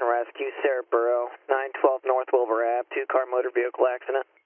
and Rescue, Sarah Burrow, 912 North Wilbur Ave, two-car motor vehicle accident.